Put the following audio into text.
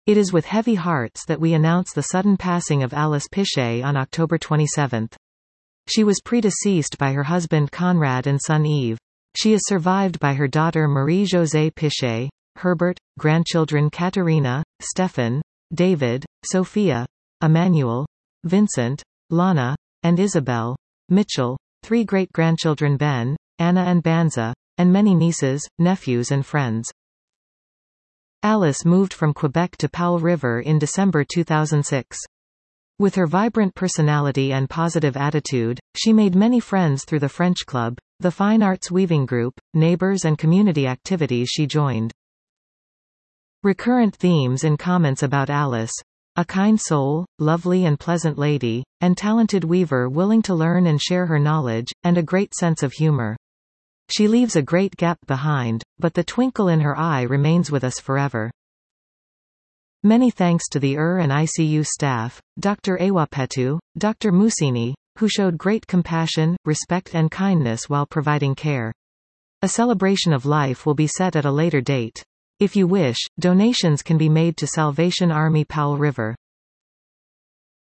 It is with heavy hearts that we announce the sudden passing of Alice Pichet on October 27. She was predeceased by her husband Conrad and son Yves. She is survived by her daughter Marie-Josée Pichet, Herbert, grandchildren Katerina, Stefan, David, Sophia, Emmanuel, Vincent, Lana, and Isabel, Mitchell, 3 great-grandchildren Ben, Anna and Banza, and many nieces, nephews and friends. Alice moved from Quebec to Powell River in December 2006. With her vibrant personality and positive attitude, she made many friends through the French Club, the Fine Arts Weaving Group, neighbors and community activities she joined. Recurrent themes in comments about Alice: a kind soul, lovely and pleasant lady, and talented weaver willing to learn and share her knowledge, and a great sense of humor. She leaves a great gap behind, but the twinkle in her eye remains with us forever. Many thanks to the and ICU staff, Dr. Awapetu, Dr. Musini, who showed great compassion, respect and kindness while providing care. A celebration of life will be set at a later date. If you wish, donations can be made to Salvation Army Powell River.